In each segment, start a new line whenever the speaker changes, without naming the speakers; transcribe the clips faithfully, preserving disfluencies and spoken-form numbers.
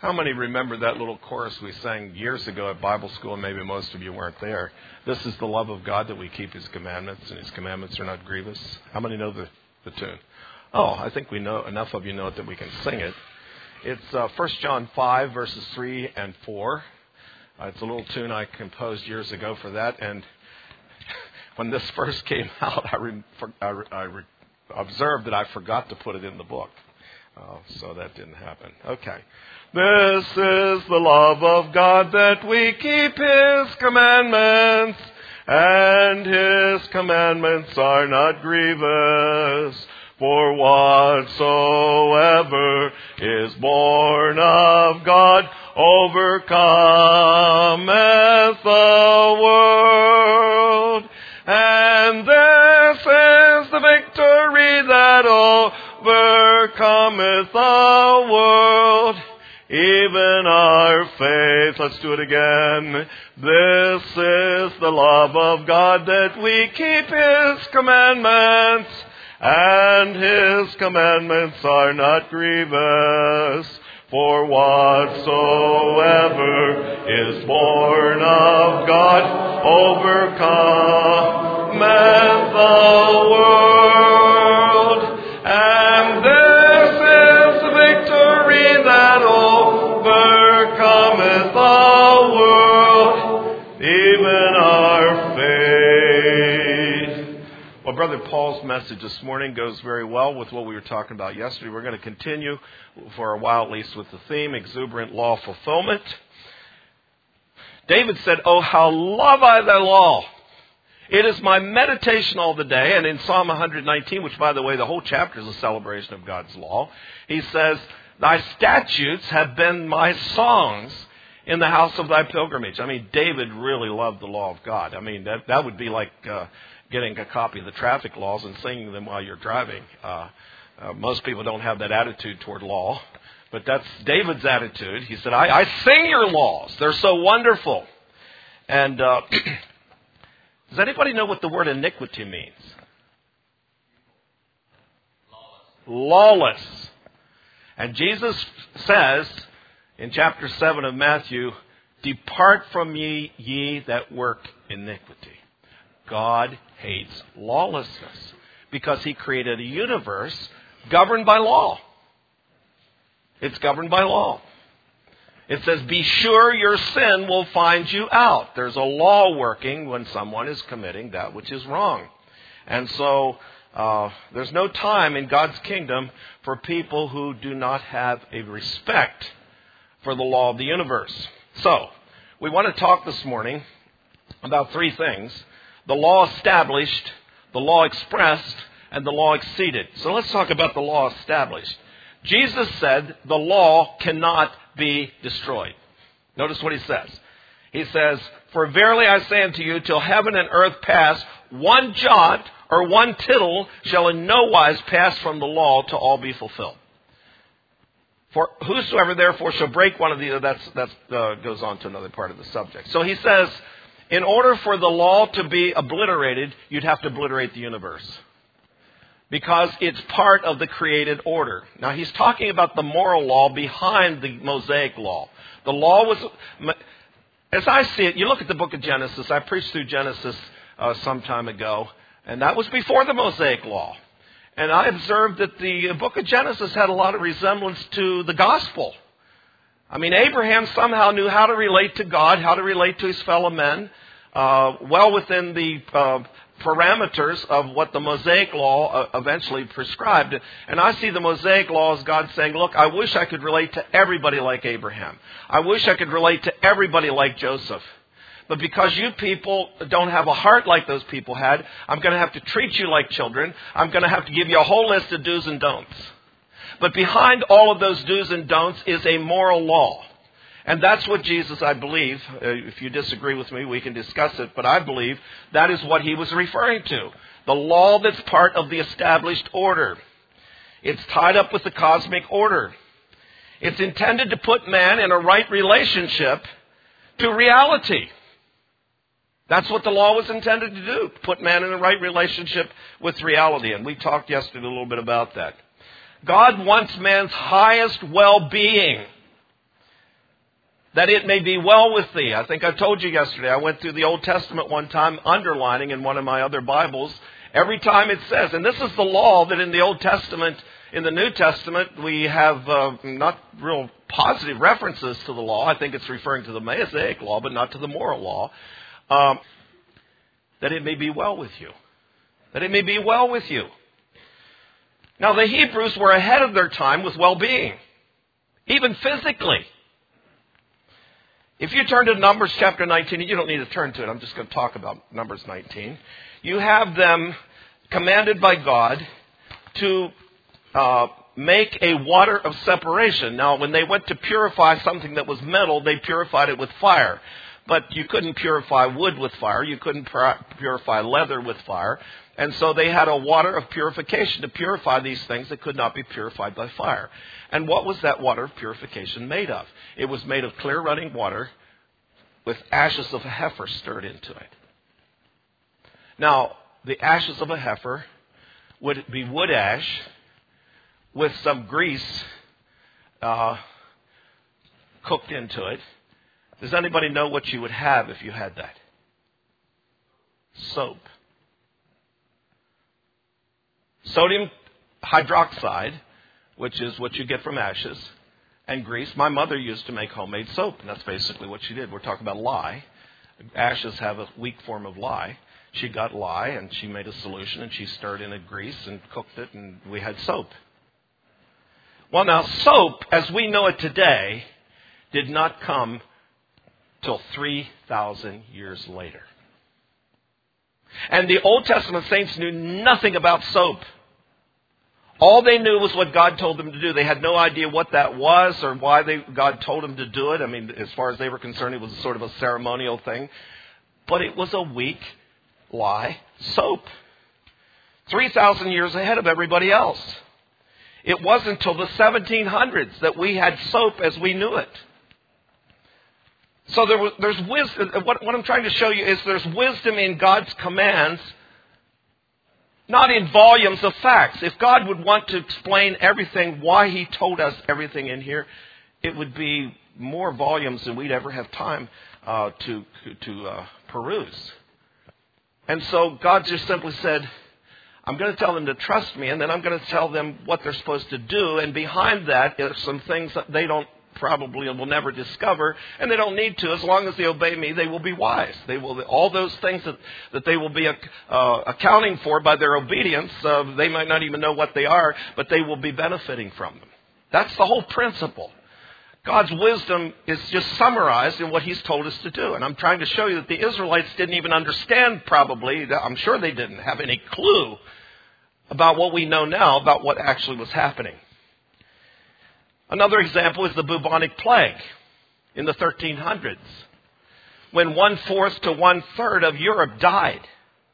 How many remember that little chorus we sang years ago at Bible school, and maybe most of you weren't there? This is the love of God, that we keep His commandments, and His commandments are not grievous. How many know the, the tune? Oh, I think we know enough of you know it that we can sing it. It's uh, First John five, verses three and four. Uh, it's a little tune I composed years ago for that, and when this first came out, I, re- for, I, re- I re- observed that I forgot to put it in the book. Uh, so that didn't happen. Okay. This is the love of God, that we keep His commandments, and His commandments are not grievous. For whatsoever is born of God overcometh the world. And this is the victory that overcometh the world, even our faith. Let's do it again. This is the love of God, that we keep His commandments, and His commandments are not grievous. For whatsoever is born of God overcometh the world. And this is the victory that overcometh the world, even our faith. Well, Brother Paul's message this morning goes very well with what we were talking about yesterday. We're going to continue for a while at least with the theme, exuberant law fulfillment. David said, "Oh, how love I thy law. It is my meditation all the day." And in Psalm one nineteen, which, by the way, the whole chapter is a celebration of God's law, he says, "Thy statutes have been my songs in the house of thy pilgrimage." I mean, David really loved the law of God. I mean, that, that would be like uh, getting a copy of the traffic laws and singing them while you're driving. Uh, uh, most people don't have that attitude toward law. But that's David's attitude. He said, I, I sing your laws. They're so wonderful. And uh, does anybody know what the word iniquity means? Lawless. Lawless. And Jesus says in chapter seven of Matthew, "Depart from ye, ye that work iniquity." God hates lawlessness because He created a universe governed by law. It's governed by law. It says, be sure your sin will find you out. There's a law working when someone is committing that which is wrong. And so uh, there's no time in God's kingdom for people who do not have a respect for the law of the universe. So we want to talk this morning about three things: the law established, the law expressed, and the law exceeded. So let's talk about the law established. Jesus said the law cannot be destroyed. Notice what He says. He says, "For verily I say unto you, till heaven and earth pass, one jot or one tittle shall in no wise pass from the law till all be fulfilled. For whosoever therefore shall break one of these," that's, that's uh, goes on to another part of the subject. So he says, in order for the law to be obliterated, you'd have to obliterate the universe, because it's part of the created order. Now, he's talking about the moral law behind the Mosaic law. The law was, as I see it, you look at the book of Genesis. I preached through Genesis uh, some time ago, and that was before the Mosaic law. And I observed that the book of Genesis had a lot of resemblance to the gospel. I mean, Abraham somehow knew how to relate to God, how to relate to his fellow men, uh, well within the uh, parameters of what the Mosaic law uh, eventually prescribed. And I see the Mosaic law as God saying, look, I wish I could relate to everybody like Abraham. I wish I could relate to everybody like Joseph. But because you people don't have a heart like those people had, I'm going to have to treat you like children. I'm going to have to give you a whole list of do's and don'ts. But behind all of those do's and don'ts is a moral law. And that's what Jesus, I believe, uh, if you disagree with me, we can discuss it, but I believe that is what He was referring to. The law that's part of the established order. It's tied up with the cosmic order. It's intended to put man in a right relationship to reality. That's what the law was intended to do, put man in a right relationship with reality. And we talked yesterday a little bit about that. God wants man's highest well-being. that it may be well with thee. I think I told you yesterday, I went through the Old Testament one time, underlining in one of my other Bibles, every time it says, and this is the law that in the Old Testament, in the New Testament, we have uh, not real positive references to the law. I think it's referring to the Mosaic law, but not to the moral law. Um, that it may be well with you. That it may be well with you. Now, the Hebrews were ahead of their time with well-being, even physically. If you turn to Numbers chapter nineteen, you don't need to turn to it. I'm just going to talk about Numbers nineteen. You have them commanded by God to uh, make a water of separation. Now, when they went to purify something that was metal, they purified it with fire. But you couldn't purify wood with fire. You couldn't purify leather with fire. And so they had a water of purification to purify these things that could not be purified by fire. And what was that water of purification made of? It was made of clear running water with ashes of a heifer stirred into it. Now, the ashes of a heifer would be wood ash with some grease uh, cooked into it. Does anybody know what you would have if you had that? Soap. Sodium hydroxide, which is what you get from ashes, and grease. My mother used to make homemade soap, and that's basically what she did. We're talking about lye. Ashes have a weak form of lye. She got lye, and she made a solution, and she stirred in a grease and cooked it, and we had soap. Well, now, soap, as we know it today, did not come till three thousand years later. And the Old Testament saints knew nothing about soap. All they knew was what God told them to do. They had no idea what that was or why they, God told them to do it. I mean, as far as they were concerned, it was sort of a ceremonial thing. But it was a weak lye soap. three thousand years ahead of everybody else. It wasn't until the seventeen hundreds that we had soap as we knew it. So there was, there's wisdom. What, what I'm trying to show you is there's wisdom in God's commands, not in volumes of facts. If God would want to explain everything, why He told us everything in here, it would be more volumes than we'd ever have time uh, to to uh, peruse. And so God just simply said, I'm going to tell them to trust me, and then I'm going to tell them what they're supposed to do. And behind that are some things that they don't probably will never discover, and they don't need to. As long as they obey me, they will be wise. They will all those things that, that they will be uh, accounting for by their obedience. Uh, they might not even know what they are, but they will be benefiting from them. That's the whole principle. God's wisdom is just summarized in what He's told us to do. And I'm trying to show you that the Israelites didn't even understand, probably, I'm sure they didn't have any clue about what we know now about what actually was happening. Another example is the bubonic plague in the thirteen hundreds, when one-fourth to one-third of Europe died,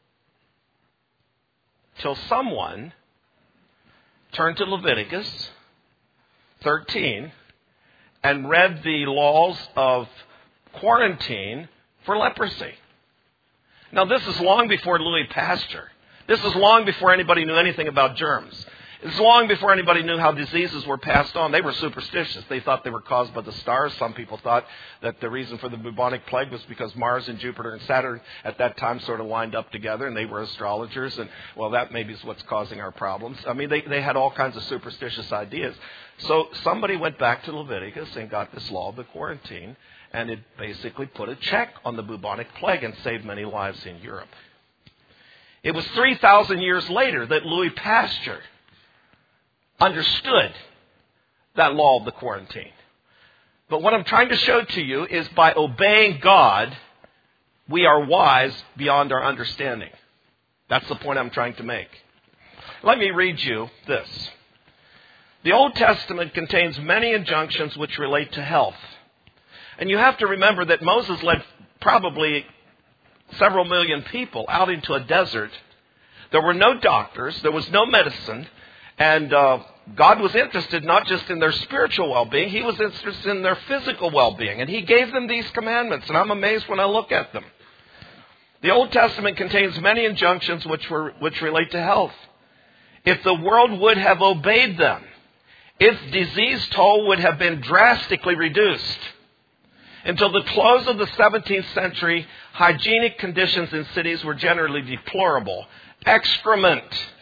till someone turned to Leviticus thirteen and read the laws of quarantine for leprosy. Now, this is long before Louis Pasteur. This is long before anybody knew anything about germs. It's long before anybody knew how diseases were passed on. They were superstitious. They thought they were caused by the stars. Some people thought that the reason for the bubonic plague was because Mars and Jupiter and Saturn at that time sort of lined up together, and they were astrologers. And, well, that maybe is what's causing our problems. I mean, they, they had all kinds of superstitious ideas. So somebody went back to Leviticus and got this law of the quarantine, and it basically put a check on the bubonic plague and saved many lives in Europe. It was three thousand years later that Louis Pasteur understood that law of the quarantine. But what I'm trying to show to you is by obeying God, we are wise beyond our understanding. That's the point I'm trying to make. Let me read you this. The Old Testament contains many injunctions which relate to health. And you have to remember that Moses led probably several million people out into a desert. There were no doctors. There was no medicine. And uh, God was interested not just in their spiritual well-being. He was interested in their physical well-being. And He gave them these commandments. And I'm amazed when I look at them. The Old Testament contains many injunctions which were which relate to health. If the world would have obeyed them, its disease toll would have been drastically reduced. Until the close of the seventeenth century, hygienic conditions in cities were generally deplorable. Excrement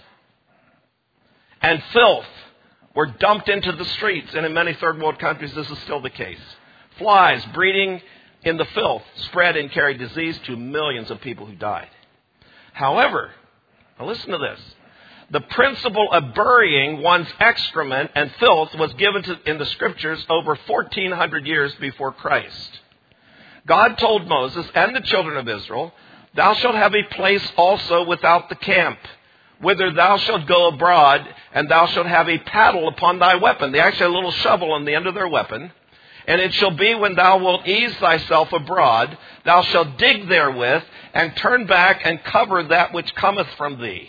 and filth were dumped into the streets, and in many third world countries this is still the case. Flies breeding in the filth spread and carried disease to millions of people who died. However, now listen to this. The principle of burying one's excrement and filth was given to, in the scriptures over fourteen hundred years before Christ. God told Moses and the children of Israel, "Thou shalt have a place also without the camp, whither thou shalt go abroad, and thou shalt have a paddle upon thy weapon." They actually had a little shovel on the end of their weapon. "And it shall be when thou wilt ease thyself abroad, thou shalt dig therewith, and turn back and cover that which cometh from thee."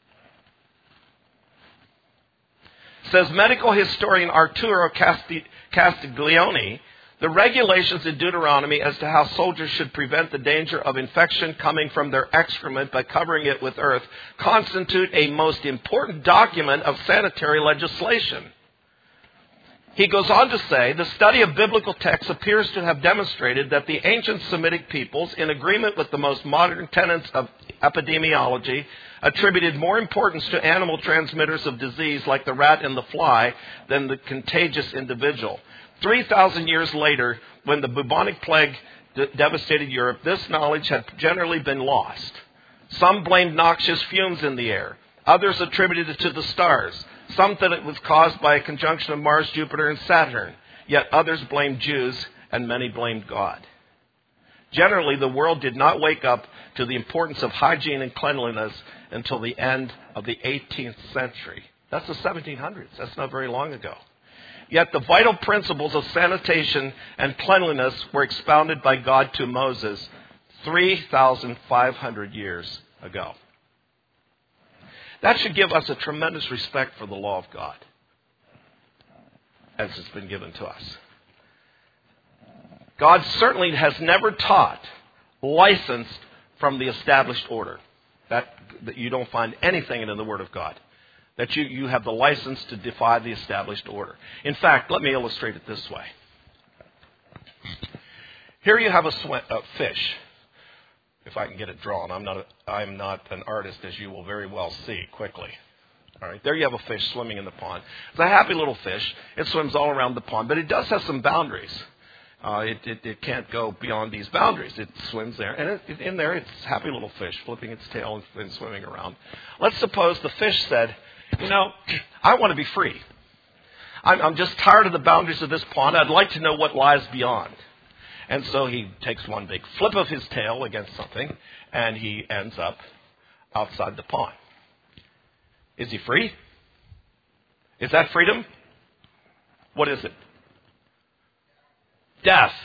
Says medical historian Arturo Castiglione, the regulations in Deuteronomy as to how soldiers should prevent the danger of infection coming from their excrement by covering it with earth constitute a most important document of sanitary legislation. He goes on to say, the study of biblical texts appears to have demonstrated that the ancient Semitic peoples, in agreement with the most modern tenets of epidemiology, attributed more importance to animal transmitters of disease like the rat and the fly than the contagious individual. three thousand years later, when the bubonic plague de- devastated Europe, this knowledge had generally been lost. Some blamed noxious fumes in the air. Others attributed it to the stars. Some thought it was caused by a conjunction of Mars, Jupiter, and Saturn. Yet others blamed Jews, and many blamed God. Generally, the world did not wake up to the importance of hygiene and cleanliness until the end of the eighteenth century. That's the seventeen hundreds. That's not very long ago. Yet the vital principles of sanitation and cleanliness were expounded by God to Moses three thousand five hundred years ago. That should give us a tremendous respect for the law of God, as it's been given to us. God certainly has never taught licensed from the established order. That, that you don't find anything in the Word of God. That you, you have the license to defy the established order. In fact, let me illustrate it this way. Here you have a, sw- a fish. If I can get it drawn. I'm not, a, I'm not an artist, as you will very well see quickly. All right, there you have a fish swimming in the pond. It's a happy little fish. It swims all around the pond, but it does have some boundaries. Uh, it, it, it can't go beyond these boundaries. It swims there, and it, it, in there it's a happy little fish, flipping its tail and, and swimming around. Let's suppose the fish said, you know, I want to be free. I'm, I'm just tired of the boundaries of this pond. I'd like to know what lies beyond. And so he takes one big flip of his tail against something, and he ends up outside the pond. Is he free? Is that freedom? What is it? Death.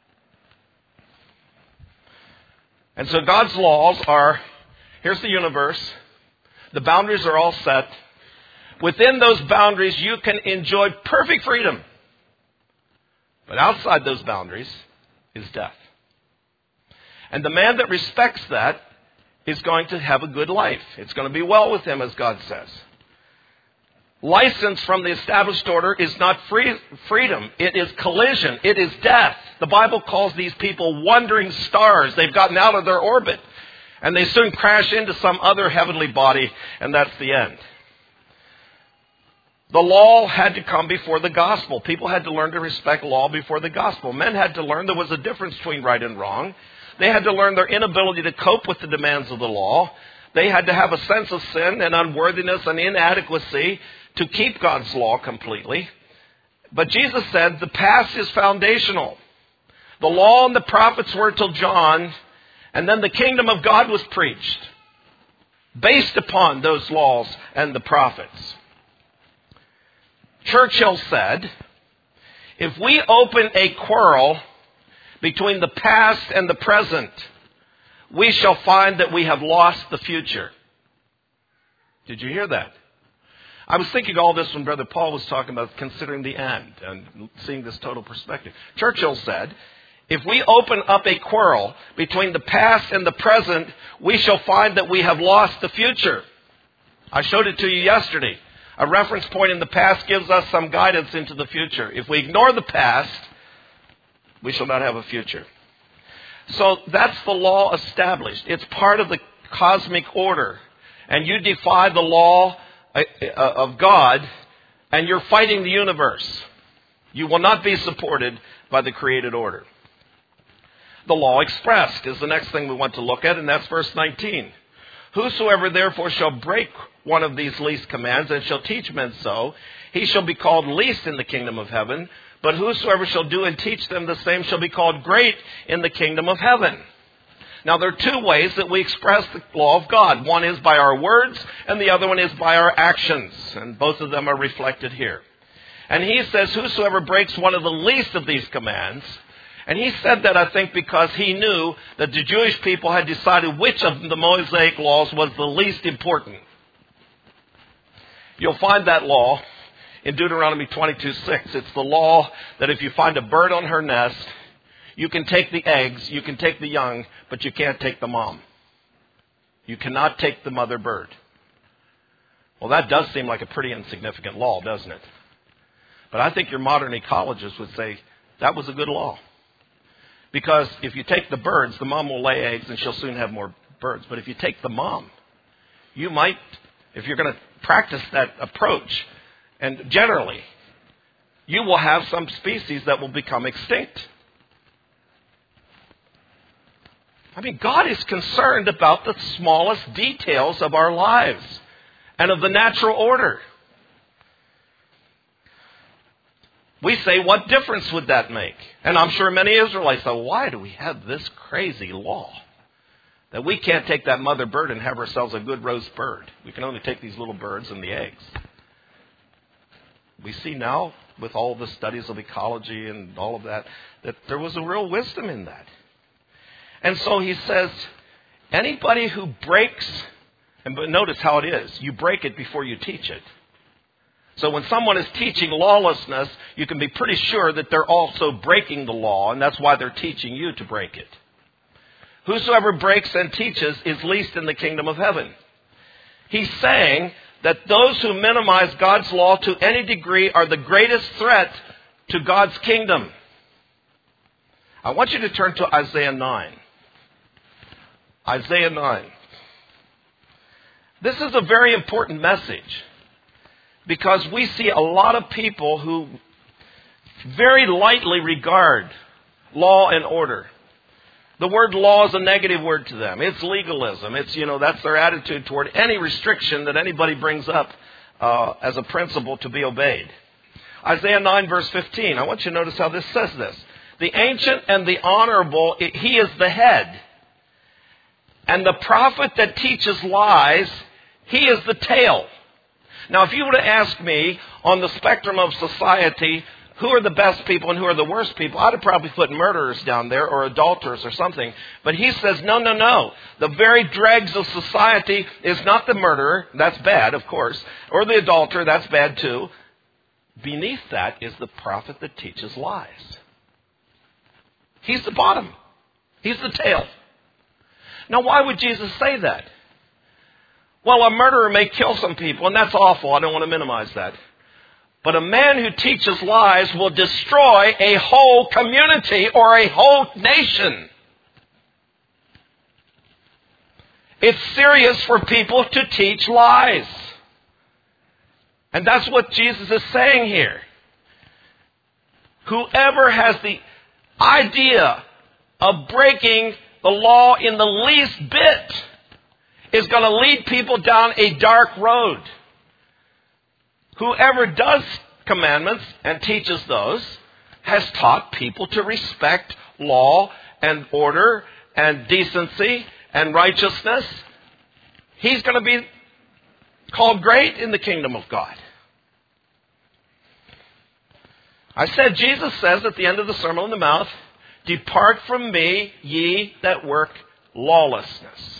And so God's laws are, here's the universe. The boundaries are all set. Within those boundaries, you can enjoy perfect freedom. But outside those boundaries is death. And the man that respects that is going to have a good life. It's going to be well with him, as God says. License from the established order is not free, freedom. It is collision. It is death. The Bible calls these people wandering stars. They've gotten out of their orbit. And they soon crash into some other heavenly body, and that's the end. The law had to come before the gospel. People had to learn to respect law before the gospel. Men had to learn there was a difference between right and wrong. They had to learn their inability to cope with the demands of the law. They had to have a sense of sin and unworthiness and inadequacy to keep God's law completely. But Jesus said the past is foundational. The law and the prophets were till John, and then the kingdom of God was preached based upon those laws and the prophets. Churchill said, if we open a quarrel between the past and the present, we shall find that we have lost the future. Did you hear that? I was thinking all this when Brother Paul was talking about considering the end and seeing this total perspective. Churchill said, if we open up a quarrel between the past and the present, we shall find that we have lost the future. I showed it to you yesterday. A reference point in the past gives us some guidance into the future. If we ignore the past, We shall not have a future. So that's the law established. It's part of the cosmic order. And you defy the law of God, and you're fighting the universe. You will not be supported by the created order. The law expressed is the next thing we want to look at, and that's verse nineteen. Whosoever therefore shall break one of these least commands and shall teach men so, he shall be called least in the kingdom of heaven. But whosoever shall do and teach them the same shall be called great in the kingdom of heaven. Now there are two ways that we express the law of God. One is by our words, and the other one is by our actions. And both of them are reflected here. And he says, whosoever breaks one of the least of these commands. And he said that, I think, because he knew that the Jewish people had decided which of the Mosaic laws was the least important. You'll find that law in Deuteronomy twenty-two six. It's the law that if you find a bird on her nest, you can take the eggs, you can take the young, but you can't take the mom. You cannot take the mother bird. Well, that does seem like a pretty insignificant law, doesn't it? But I think your modern ecologists would say that was a good law. Because if you take the birds, the mom will lay eggs and she'll soon have more birds. But if you take the mom, you might, if you're going to practice that approach, and generally, you will have some species that will become extinct. I mean, God is concerned about the smallest details of our lives and of the natural order. We say, what difference would that make? And I'm sure many Israelites say, why do we have this crazy law? That we can't take that mother bird and have ourselves a good roast bird. We can only take these little birds and the eggs. We see now, with all the studies of ecology and all of that, that there was a real wisdom in that. And so he says, anybody who breaks, and notice how it is, you break it before you teach it. So when someone is teaching lawlessness, you can be pretty sure that they're also breaking the law, and that's why they're teaching you to break it. Whosoever breaks and teaches is least in the kingdom of heaven. He's saying that those who minimize God's law to any degree are the greatest threat to God's kingdom. I want you to turn to Isaiah nine. Isaiah nine. This is a very important message because we see a lot of people who very lightly regard law and order. The word law is a negative word to them. It's legalism. It's, you know, that's their attitude toward any restriction that anybody brings up uh, as a principle to be obeyed. Isaiah nine verse fifteen. I want you to notice how this says this. The ancient and the honorable, he is the head. And the prophet that teaches lies, he is the tail. Now, if you were to ask me on the spectrum of society, who are the best people and who are the worst people, I'd have probably put murderers down there or adulterers or something. But he says, no, no, no. The very dregs of society is not the murderer. That's bad, of course. Or the adulterer. That's bad too. Beneath that is the prophet that teaches lies. He's the bottom. He's the tail. Now, why would Jesus say that? Well, a murderer may kill some people, and that's awful. I don't want to minimize that. But a man who teaches lies will destroy a whole community or a whole nation. It's serious for people to teach lies. And that's what Jesus is saying here. Whoever has the idea of breaking the law in the least bit is going to lead people down a dark road. Whoever does commandments and teaches those has taught people to respect law and order and decency and righteousness. He's going to be called great in the kingdom of God. I said, Jesus says at the end of the Sermon on the Mount, depart from me, ye that work lawlessness.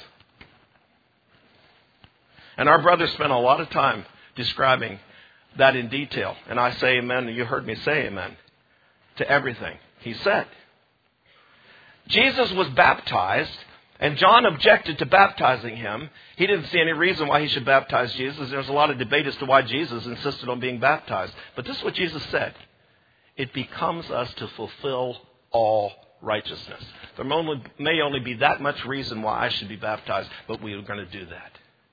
And our brother spent a lot of time describing that in detail. And I say amen, and you heard me say amen to everything he said. Jesus was baptized, and John objected to baptizing him. He didn't see any reason why he should baptize Jesus. There's a lot of debate as to why Jesus insisted on being baptized. But this is what Jesus said. It becomes us to fulfill all righteousness. There may only, may only be that much reason why I should be baptized, but we are going to do that.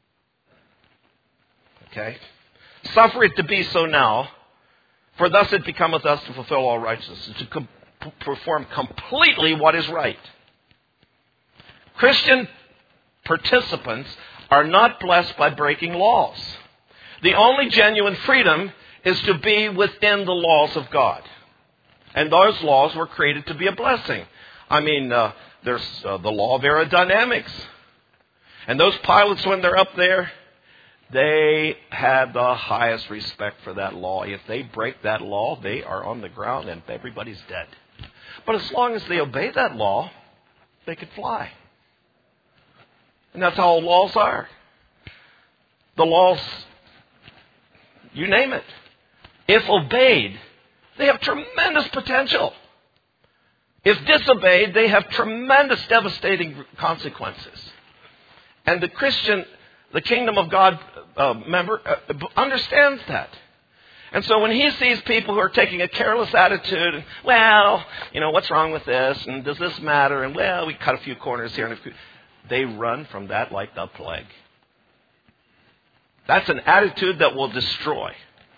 Okay? Suffer it to be so now, for thus it becometh us to fulfill all righteousness, to com- perform completely what is right. Christian participants are not blessed by breaking laws. The only genuine freedom is to be within the laws of God. And those laws were created to be a blessing. I mean, uh, there's uh, the law of aerodynamics. And those pilots, when they're up there, they have the highest respect for that law. If they break that law, they are on the ground and everybody's dead. But as long as they obey that law, they could fly. And that's how all laws are. The laws, you name it, if obeyed, they have tremendous potential. If disobeyed, they have tremendous devastating consequences. And the Christian, the kingdom of God uh, member uh, understands that. And so when he sees people who are taking a careless attitude, and, well, you know, what's wrong with this? And does this matter? And, well, we cut a few corners here. And a few, they run from that like the plague. That's an attitude that will destroy.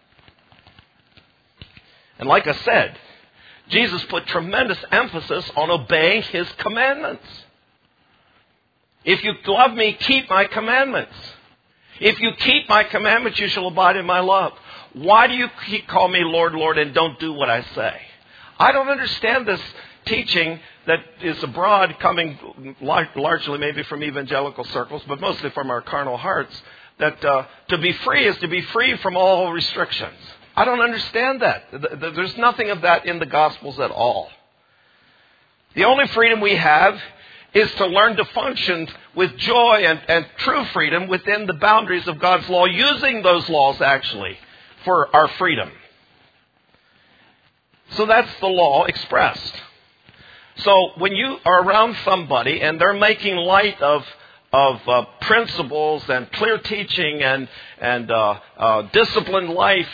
And like I said, Jesus put tremendous emphasis on obeying His commandments. If you love me, keep my commandments. If you keep my commandments, you shall abide in my love. Why do you keep, call me Lord, Lord, and don't do what I say? I don't understand this teaching that is abroad, coming largely maybe from evangelical circles, but mostly from our carnal hearts, that uh, to be free is to be free from all restrictions. I don't understand that. There's nothing of that in the Gospels at all. The only freedom we have is to learn to function with joy and, and true freedom within the boundaries of God's law, using those laws actually for our freedom. So that's the law expressed. So when you are around somebody and they're making light of of uh, principles and clear teaching and and uh, uh, disciplined life,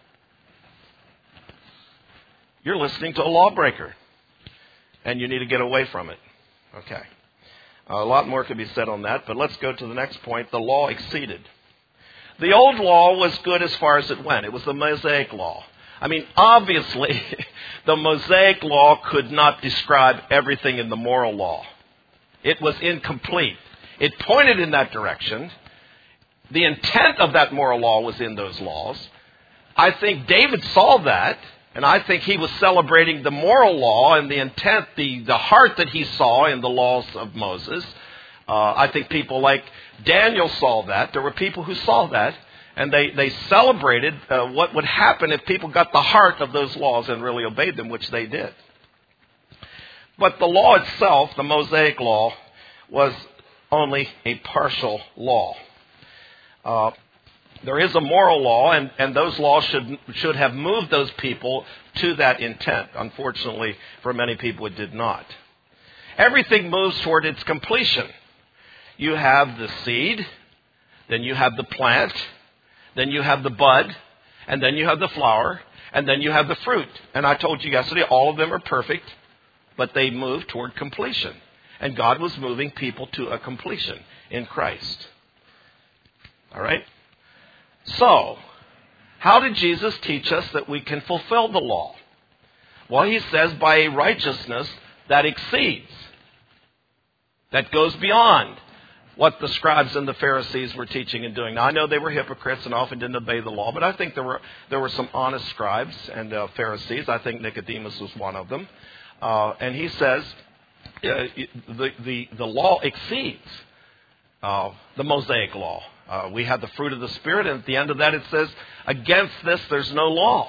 you're listening to a lawbreaker, and you need to get away from it. Okay. Uh, a lot more could be said on that, but let's go to the next point. The law exceeded. The old law was good as far as it went. It was the Mosaic law. I mean, obviously, the Mosaic law could not describe everything in the moral law. It was incomplete. It pointed in that direction. The intent of that moral law was in those laws. I think David saw that, and I think he was celebrating the moral law and the intent, the, the heart that he saw in the laws of Moses. Uh, I think people like Daniel saw that. There were people who saw that, and they, they celebrated uh, what would happen if people got the heart of those laws and really obeyed them, which they did. But the law itself, the Mosaic law, was only a partial law. Uh, there is a moral law, and, and those laws should should have moved those people to that intent. Unfortunately, for many people, it did not. Everything moves toward its completion. You have the seed, then you have the plant, then you have the bud, and then you have the flower, and then you have the fruit. And I told you yesterday, all of them are perfect, but they move toward completion. And God was moving people to a completion in Christ. All right? So, how did Jesus teach us that we can fulfill the law? Well, he says by a righteousness that exceeds, that goes beyond what the scribes and the Pharisees were teaching and doing. Now, I know they were hypocrites and often didn't obey the law, but I think there were there were some honest scribes and uh, Pharisees. I think Nicodemus was one of them. Uh, and he says uh, the, the, the law exceeds uh, the Mosaic law. Uh, we have the fruit of the Spirit, and at the end of that it says, against this there's no law.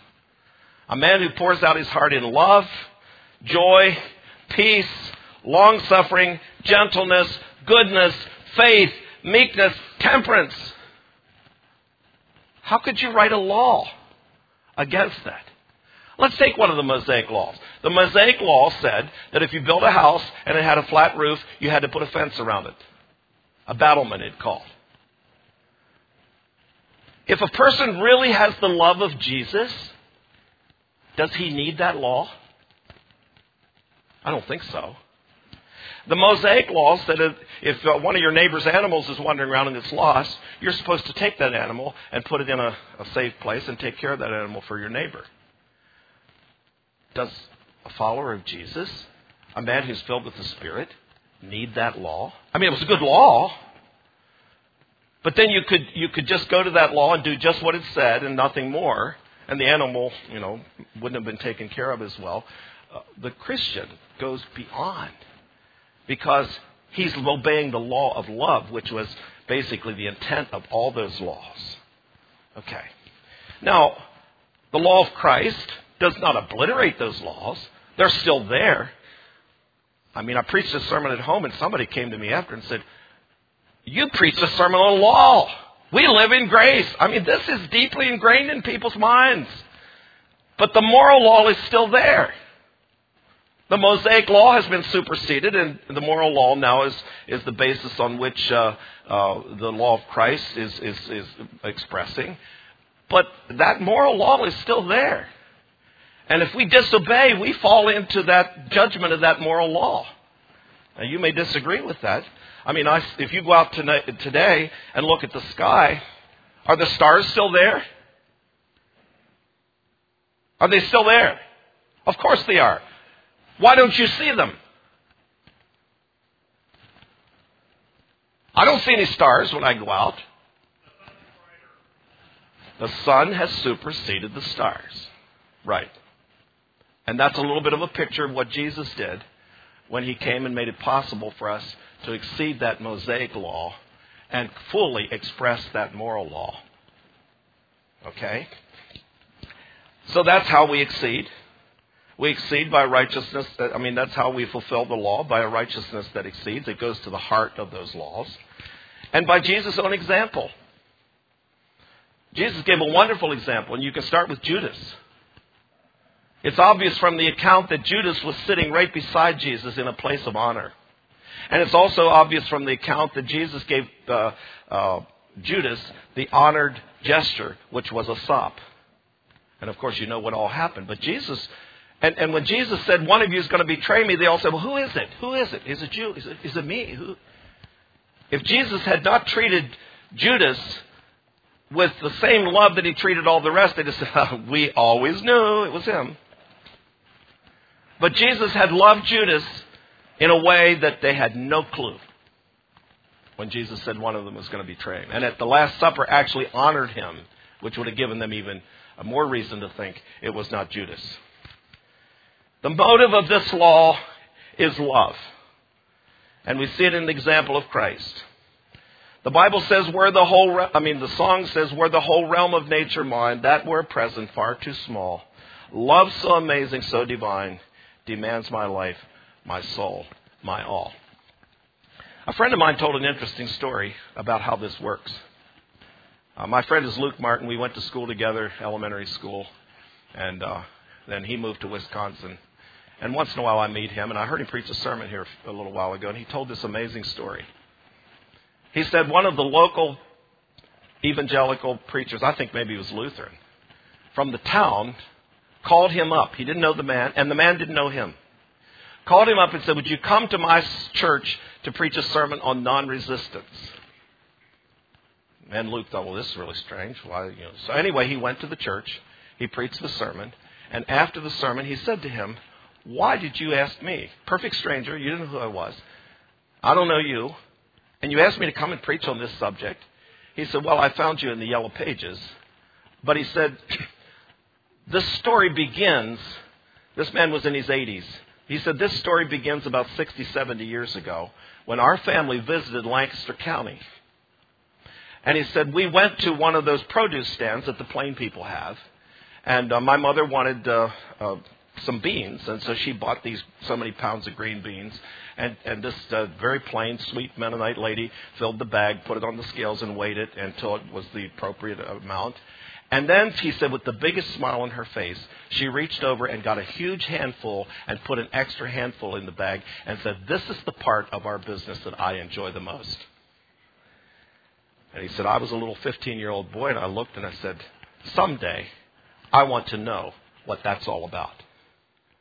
A man who pours out his heart in love, joy, peace, long-suffering, gentleness, goodness, faith, meekness, temperance. How could you write a law against that? Let's take one of the Mosaic laws. The Mosaic law said that if you built a house and it had a flat roof, you had to put a fence around it. A battlement, it's called. If a person really has the love of Jesus, does he need that law? I don't think so. The Mosaic law said that if uh, one of your neighbor's animals is wandering around and it's lost, you're supposed to take that animal and put it in a, a safe place and take care of that animal for your neighbor. Does a follower of Jesus, a man who's filled with the Spirit, need that law? I mean, it was a good law. But then you could you could just go to that law and do just what it said and nothing more, and the animal, you know, wouldn't have been taken care of as well. Uh, the Christian goes beyond, because he's obeying the law of love, which was basically the intent of all those laws. Okay. Now, the law of Christ does not obliterate those laws. They're still there. I mean, I preached a sermon at home, and somebody came to me after and said, "You preach a sermon on law. We live in grace." I mean, this is deeply ingrained in people's minds. But the moral law is still there. The Mosaic law has been superseded, and the moral law now is, is the basis on which uh, uh, the law of Christ is, is, is expressing. But that moral law is still there. And if we disobey, we fall into that judgment of that moral law. Now, you may disagree with that. I mean, I, if you go out today and look at the sky, are the stars still there? Are they still there? Of course they are. Why don't you see them? I don't see any stars when I go out. The sun has superseded the stars. Right. And that's a little bit of a picture of what Jesus did when he came and made it possible for us to exceed that Mosaic law and fully express that moral law. Okay? So that's how we exceed. We exceed by righteousness. I mean, that's how we fulfill the law, by a righteousness that exceeds. It goes to the heart of those laws. And by Jesus' own example. Jesus gave a wonderful example, and you can start with Judas. It's obvious from the account that Judas was sitting right beside Jesus in a place of honor. And it's also obvious from the account that Jesus gave uh, uh, Judas the honored gesture, which was a sop. And of course, you know what all happened. But Jesus, and, and when Jesus said, "One of you is going to betray me," they all said, "Well, who is it? Who is it? Is it you? Is it, is it me?" Who? If Jesus had not treated Judas with the same love that he treated all the rest, they'd have said, oh, "We always knew it was him." But Jesus had loved Judas in a way that they had no clue when Jesus said one of them was going to betray him. And at the Last Supper actually honored him, which would have given them even more reason to think it was not Judas. The motive of this law is love. And we see it in the example of Christ. The Bible says, where the whole, re- I mean, the song says, "Were the whole realm of nature mine, that were present far too small. Love so amazing, so divine, demands my life, my soul, my all." A friend of mine told an interesting story about how this works. Uh, my friend is Luke Martin. We went to school together, elementary school, and uh, then he moved to Wisconsin. And once in a while I meet him, and I heard him preach a sermon here a little while ago, and he told this amazing story. He said one of the local evangelical preachers, I think maybe he was Lutheran, from the town, called him up. He didn't know the man, and the man didn't know him. Called him up and said, "Would you come to my church to preach a sermon on non-resistance?" And Luke thought, well, this is really strange. Why, you know? So anyway, he went to the church. He preached the sermon. And after the sermon, he said to him, "Why did you ask me? Perfect stranger. You didn't know who I was. I don't know you. And you asked me to come and preach on this subject." He said, "Well, I found you in the Yellow Pages." But he said, this story begins, this man was in his eighties. He said, this story begins about sixty, seventy years ago when our family visited Lancaster County. And he said, we went to one of those produce stands that the plain people have. And uh, my mother wanted uh, uh, some beans. And so she bought these so many pounds of green beans. And, and this uh, very plain, sweet Mennonite lady filled the bag, put it on the scales, and weighed it until it was the appropriate amount. And then, he said, with the biggest smile on her face, she reached over and got a huge handful and put an extra handful in the bag and said, "This is the part of our business that I enjoy the most." And he said, I was a little fifteen-year-old boy, and I looked and I said, someday I want to know what that's all about.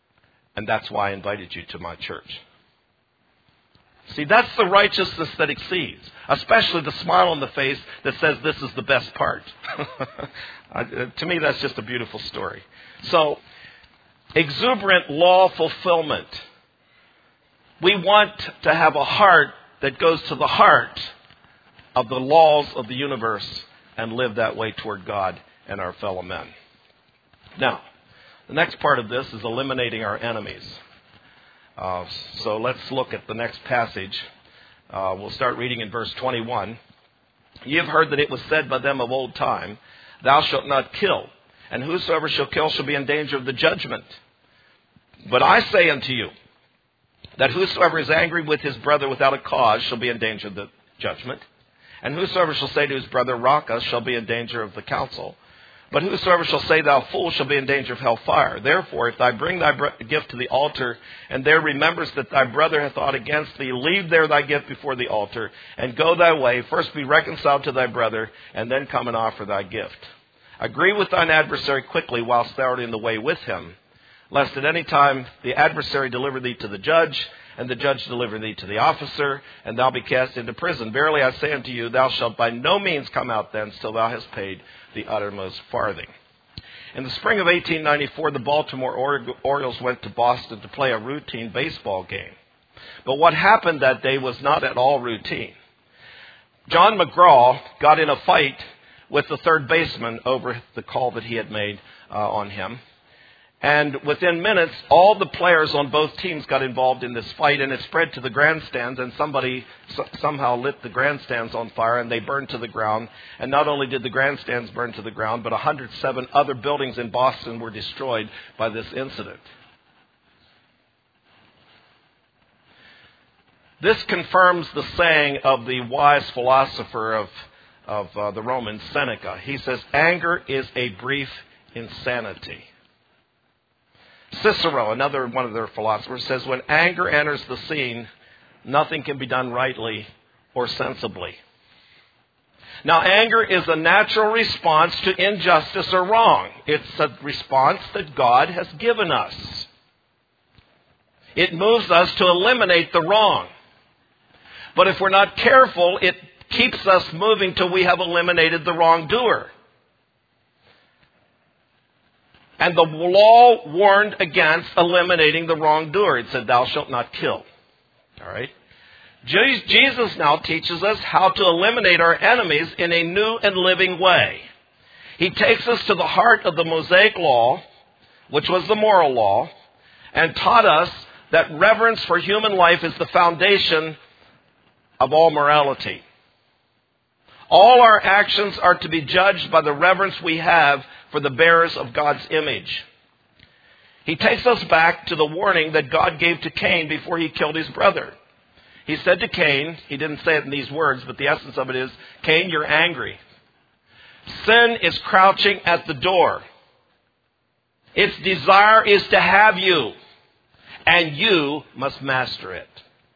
And that's why I invited you to my church. See, that's the righteousness that exceeds, especially the smile on the face that says this is the best part. To me, that's just a beautiful story. So, exuberant law fulfillment. We want to have a heart that goes to the heart of the laws of the universe and live that way toward God and our fellow men. Now, the next part of this is eliminating our enemies. Uh, so let's look at the next passage. Uh, we'll start reading in verse twenty-one. Ye have heard that it was said by them of old time, Thou shalt not kill, and whosoever shall kill shall be in danger of the judgment. But I say unto you, that whosoever is angry with his brother without a cause shall be in danger of the judgment. And whosoever shall say to his brother, Raca, shall be in danger of the council. But whosoever shall say, Thou fool, shall be in danger of hell fire. Therefore, if thou bring thy gift to the altar, and there rememberest that thy brother hath aught against thee, leave there thy gift before the altar, and go thy way. First be reconciled to thy brother, and then come and offer thy gift. Agree with thine adversary quickly whilst thou art in the way with him, lest at any time the adversary deliver thee to the judge, and the judge deliver thee to the officer, and thou be cast into prison. Verily I say unto you, thou shalt by no means come out thence till thou hast paid the uttermost farthing. In the spring of eighteen ninety-four, the Baltimore Orioles went to Boston to play a routine baseball game. But what happened that day was not at all routine. John McGraw got in a fight with the third baseman over the call that he had made uh, on him. And within minutes, all the players on both teams got involved in this fight, and it spread to the grandstands, and somebody so- somehow lit the grandstands on fire, and they burned to the ground. And not only did the grandstands burn to the ground, but one hundred seven other buildings in Boston were destroyed by this incident. This confirms the saying of the wise philosopher of, of uh, the Romans, Seneca. He says, anger is a brief insanity. Cicero, another one of their philosophers, says, when anger enters the scene, nothing can be done rightly or sensibly. Now, anger is a natural response to injustice or wrong. It's a response that God has given us. It moves us to eliminate the wrong. But if we're not careful, it keeps us moving till we have eliminated the wrongdoer. And the law warned against eliminating the wrongdoer. It said, thou shalt not kill. All right? Jesus now teaches us how to eliminate our enemies in a new and living way. He takes us to the heart of the Mosaic law, which was the moral law, and taught us that reverence for human life is the foundation of all morality. All our actions are to be judged by the reverence we have for the bearers of God's image. He takes us back to the warning that God gave to Cain before he killed his brother. He said to Cain, he didn't say it in these words, but the essence of it is, Cain, you're angry. Sin is crouching at the door. Its desire is to have you, and you must master it.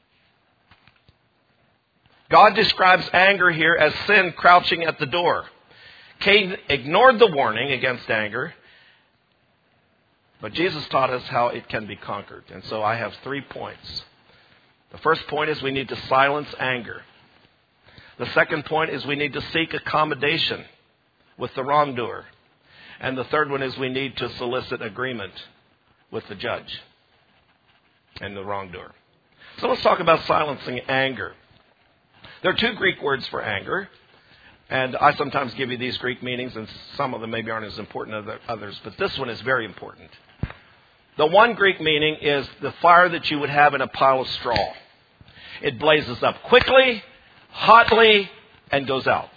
God describes anger here as sin crouching at the door. Cain ignored the warning against anger, but Jesus taught us how it can be conquered. And so I have three points. The first point is we need to silence anger. The second point is we need to seek accommodation with the wrongdoer. And the third one is we need to solicit agreement with the judge and the wrongdoer. So let's talk about silencing anger. There are two Greek words for anger. And I sometimes give you these Greek meanings, and some of them maybe aren't as important as others, but this one is very important. The one Greek meaning is the fire that you would have in a pile of straw. It blazes up quickly, hotly, and goes out.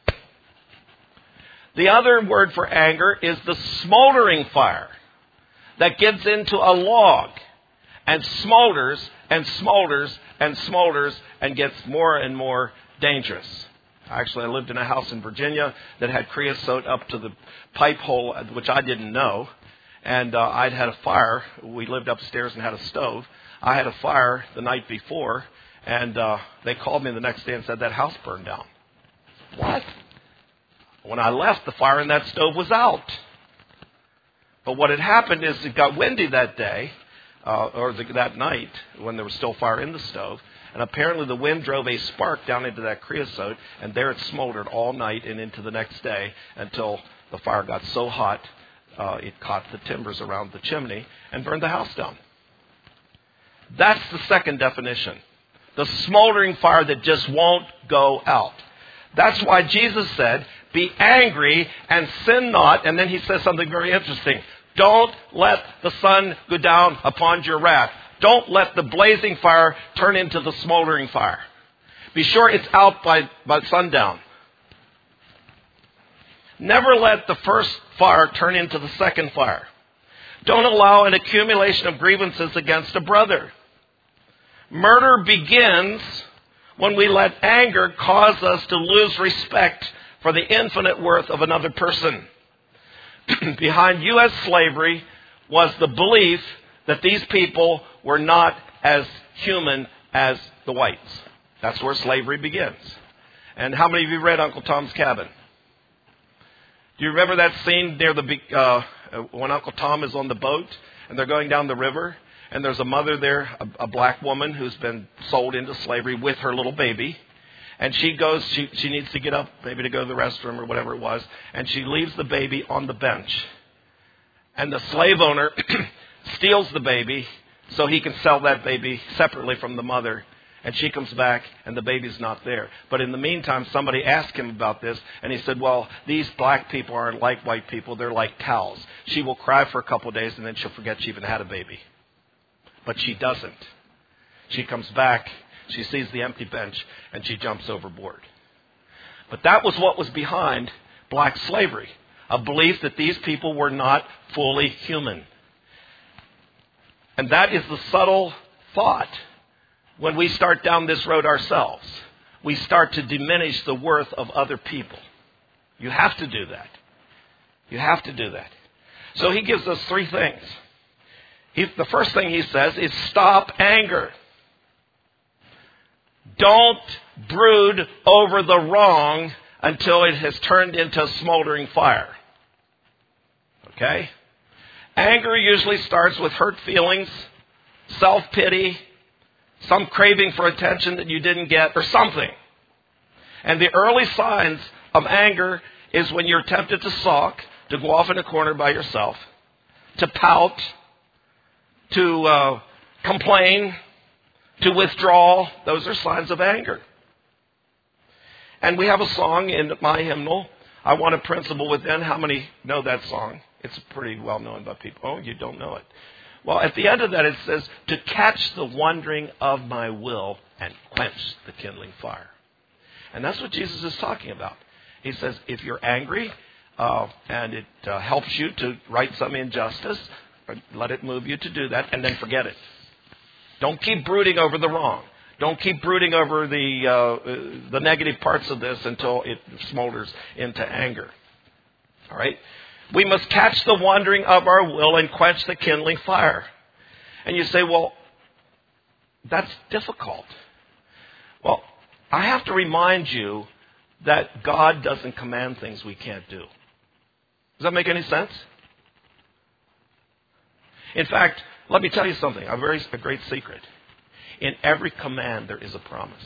The other word for anger is the smoldering fire that gets into a log and smolders and smolders and smolders and gets more and more dangerous. Actually, I lived in a house in Virginia that had creosote up to the pipe hole, which I didn't know. And uh, I'd had a fire. We lived upstairs and had a stove. I had a fire the night before, and uh, they called me the next day and said that house burned down. What? When I left, the fire in that stove was out. But what had happened is it got windy that day. uh, or the, that night when there was still fire in the stove. And apparently the wind drove a spark down into that creosote, and there it smoldered all night and into the next day until the fire got so hot uh, it caught the timbers around the chimney and burned the house down. That's the second definition. The smoldering fire that just won't go out. That's why Jesus said, be angry and sin not. And then he says something very interesting. Don't let the sun go down upon your wrath. Don't let the blazing fire turn into the smoldering fire. Be sure it's out by, by sundown. Never let the first fire turn into the second fire. Don't allow an accumulation of grievances against a brother. Murder begins when we let anger cause us to lose respect for the infinite worth of another person. Behind U S slavery was the belief that these people were not as human as the whites. That's where slavery begins. And how many of you read Uncle Tom's Cabin? Do you remember that scene near the uh, when Uncle Tom is on the boat and they're going down the river, and there's a mother there, a, a black woman who's been sold into slavery with her little baby, and she goes, she, she needs to get up maybe to go to the restroom or whatever it was, and she leaves the baby on the bench. And the slave owner steals the baby so he can sell that baby separately from the mother. And she comes back and the baby's not there. But in the meantime, somebody asked him about this, and he said, well, these black people aren't like white people. They're like cows. She will cry for a couple of days and then she'll forget she even had a baby. But she doesn't. She comes back, she sees the empty bench, and she jumps overboard. But that was what was behind black slavery. A belief that these people were not fully human. And that is the subtle thought when we start down this road ourselves. We start to diminish the worth of other people. You have to do that. You have to do that. So he gives us three things. He, the first thing he says is stop anger. Don't brood over the wrong until it has turned into smoldering fire. Okay? Anger usually starts with hurt feelings, self-pity, some craving for attention that you didn't get, or something. And the early signs of anger is when you're tempted to sulk, to go off in a corner by yourself, to pout, to uh, complain, to withdraw. Those are signs of anger. And we have a song in my hymnal, I Want a Principle Within. How many know that song? It's pretty well known by people. Oh, you don't know it. Well, at the end of that it says, to catch the wandering of my will and quench the kindling fire. And that's what Jesus is talking about. He says, if you're angry uh, and it uh, helps you to right some injustice, let it move you to do that, and then forget it. Don't keep brooding over the wrong. Don't keep brooding over the uh, the negative parts of this until it smolders into anger. All right? We must catch the wandering of our will and quench the kindling fire. And you say, well, that's difficult. Well, I have to remind you that God doesn't command things we can't do. Does that make any sense? In fact, let me tell you something, a very a great secret. In every command, there is a promise.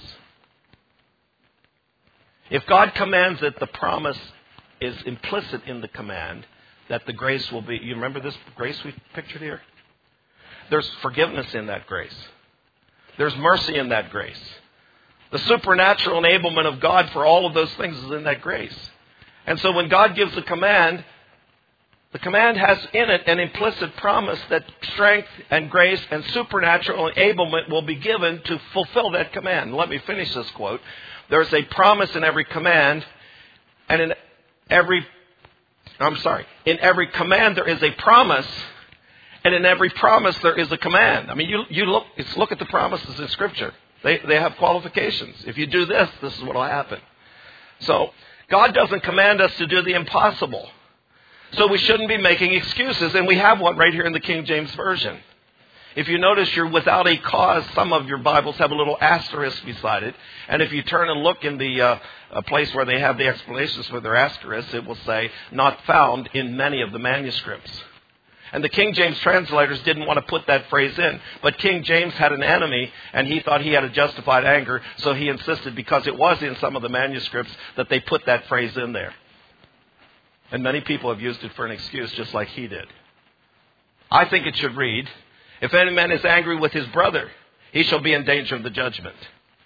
If God commands it, the promise is implicit in the command that the grace will be. You remember this grace we pictured here? There's forgiveness in that grace. There's mercy in that grace. The supernatural enablement of God for all of those things is in that grace. And so when God gives a command, the command has in it an implicit promise that strength and grace and supernatural enablement will be given to fulfill that command. Let me finish this quote. There's a promise in every command, and in every, I'm sorry, in every command there is a promise, and in every promise there is a command. I mean, you you look, it's look at the promises in Scripture. They they have qualifications. If you do this, this is what will happen. So God doesn't command us to do the impossible. So we shouldn't be making excuses. And we have one right here in the King James Version. If you notice you're without a cause, some of your Bibles have a little asterisk beside it. And if you turn and look in the uh, a place where they have the explanations for their asterisks, it will say, not found in many of the manuscripts. And the King James translators didn't want to put that phrase in. But King James had an enemy, and he thought he had a justified anger, so he insisted, because it was in some of the manuscripts, that they put that phrase in there. And many people have used it for an excuse, just like he did. I think it should read, if any man is angry with his brother, he shall be in danger of the judgment.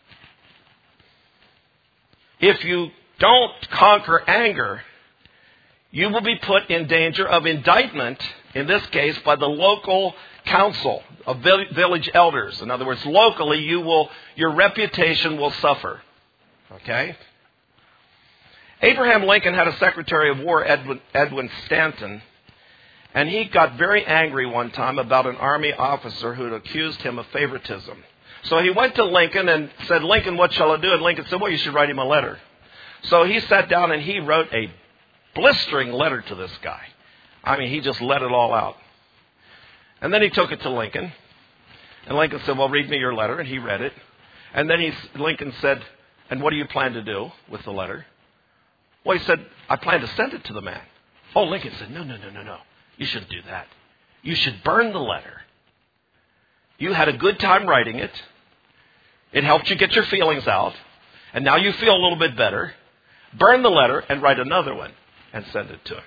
If you don't conquer anger, you will be put in danger of indictment, in this case, by the local council of village elders. In other words, locally, you will, your reputation will suffer. Okay? Abraham Lincoln had a Secretary of War, Edwin, Edwin Stanton, and he got very angry one time about an Army officer who had accused him of favoritism. So he went to Lincoln and said, Lincoln, what shall I do? And Lincoln said, well, you should write him a letter. So he sat down and he wrote a blistering letter to this guy. I mean, he just let it all out. And then he took it to Lincoln. And Lincoln said, well, read me your letter. And he read it. And then he, Lincoln said, and what do you plan to do with the letter? Well, he said, I plan to send it to the man. Oh, Lincoln said, no, no, no, no, no. You shouldn't do that. You should burn the letter. You had a good time writing it. It helped you get your feelings out. And now you feel a little bit better. Burn the letter and write another one and send it to him.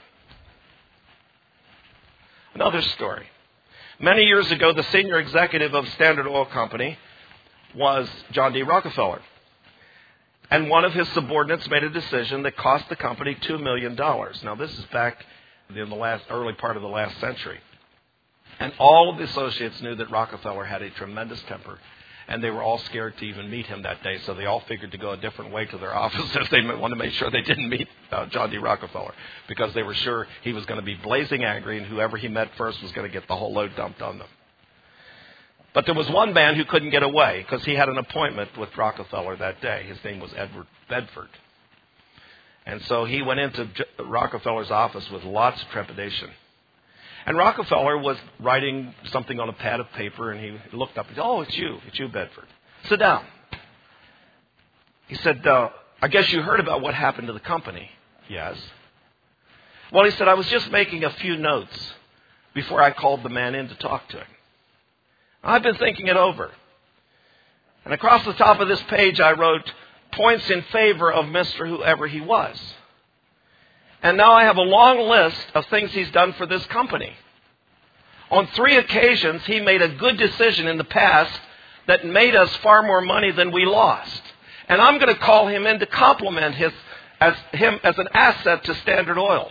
Another story. Many years ago, the senior executive of Standard Oil Company was John D. Rockefeller. And one of his subordinates made a decision that cost the company two million dollars. Now, this is back in the last early part of the last century. And all of the associates knew that Rockefeller had a tremendous temper. And they were all scared to even meet him that day, so they all figured to go a different way to their offices. They wanted to make sure they didn't meet uh, John D. Rockefeller, because they were sure he was going to be blazing angry, and whoever he met first was going to get the whole load dumped on them. But there was one man who couldn't get away, because he had an appointment with Rockefeller that day. His name was Edward Bedford. And so he went into J- Rockefeller's office with lots of trepidation. And Rockefeller was writing something on a pad of paper, and he looked up and said, oh, it's you. It's you, Bedford. Sit down. He said, uh, I guess you heard about what happened to the company. Yes. Well, he said, I was just making a few notes before I called the man in to talk to him. I've been thinking it over. And across the top of this page, I wrote points in favor of Mister Whoever he was. And now I have a long list of things he's done for this company. On three occasions, he made a good decision in the past that made us far more money than we lost. And I'm going to call him in to compliment his, as, him as an asset to Standard Oil.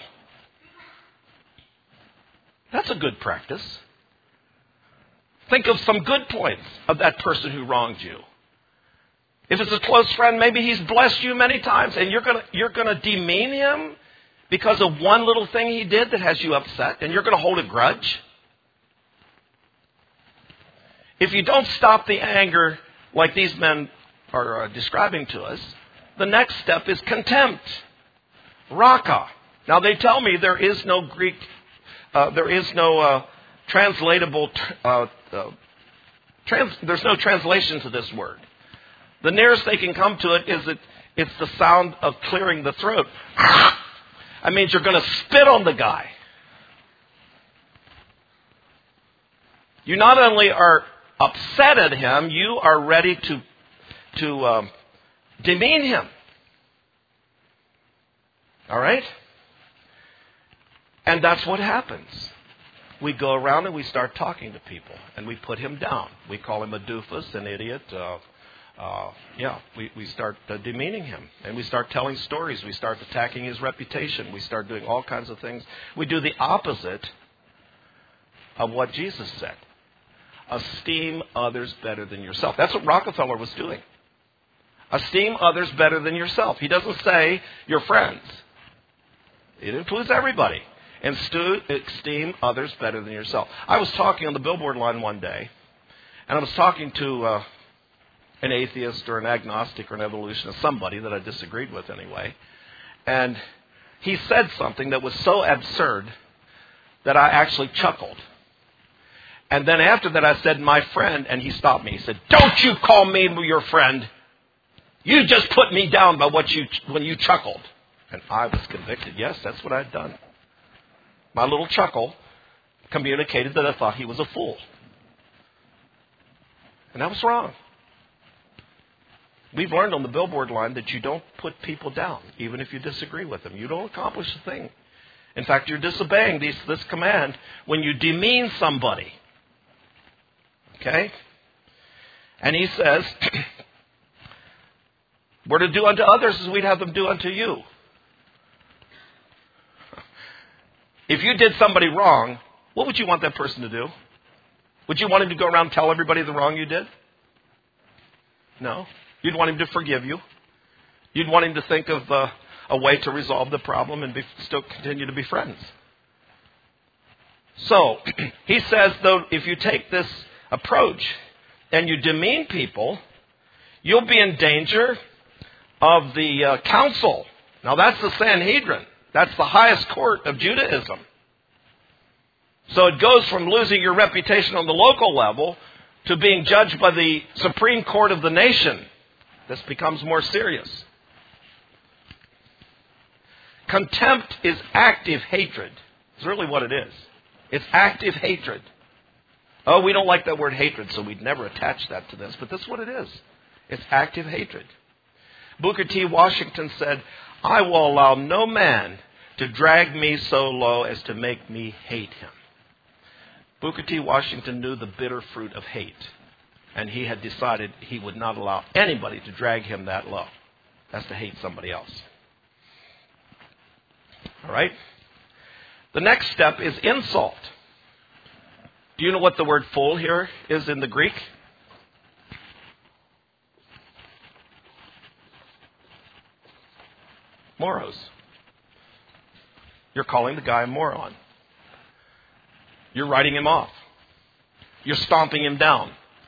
That's a good practice. Think of some good points of that person who wronged you. If it's a close friend, maybe he's blessed you many times, and you're going to, you're going to demean him because of one little thing he did that has you upset, and you're going to hold a grudge? If you don't stop the anger like these men are uh, describing to us, the next step is contempt. Raka. Now, they tell me there is no Greek, uh, there is no uh, translatable, uh, uh, trans, there's no translation to this word. The nearest they can come to it is that it's the sound of clearing the throat. That means you're going to spit on the guy. You not only are upset at him, you are ready to, to um, demean him. All right? And that's what happens. We go around and we start talking to people, and we put him down. We call him a doofus, an idiot, uh, Uh, yeah, we, we start uh, demeaning him, and we start telling stories. We start attacking his reputation. We start doing all kinds of things. We do the opposite of what Jesus said. Esteem others better than yourself. That's what Rockefeller was doing. Esteem others better than yourself. He doesn't say your friends. It includes everybody. And stu- esteem others better than yourself. I was talking on the billboard line one day, and I was talking to Uh, an atheist or an agnostic or an evolutionist, somebody that I disagreed with anyway. And he said something that was so absurd that I actually chuckled. And then after that I said, my friend, and he stopped me. He said, don't you call me your friend. You just put me down by what you when you chuckled. And I was convicted. Yes, that's what I'd done. My little chuckle communicated that I thought he was a fool. And that was wrong. We've learned on the billboard line that you don't put people down, even if you disagree with them. You don't accomplish a thing. In fact, you're disobeying these, this command when you demean somebody. Okay? And he says, we're to do unto others as we'd have them do unto you. If you did somebody wrong, what would you want that person to do? Would you want him to go around and tell everybody the wrong you did? No. You'd want him to forgive you. You'd want him to think of uh, a way to resolve the problem and be, still continue to be friends. So, he says, though, if you take this approach and you demean people, you'll be in danger of the uh, council. Now, that's the Sanhedrin. That's the highest court of Judaism. So it goes from losing your reputation on the local level to being judged by the Supreme Court of the nation. This becomes more serious. Contempt is active hatred. It's really what it is. It's active hatred. Oh, we don't like that word hatred, so we'd never attach that to this. But that's what it is. It's active hatred. Booker T. Washington said, I will allow no man to drag me so low as to make me hate him. Booker T. Washington knew the bitter fruit of hate. And he had decided he would not allow anybody to drag him that low. That's to hate somebody else. All right? The next step is insult. Do you know what the word fool here is in the Greek? Moros. You're calling the guy a moron. You're writing him off. You're stomping him down.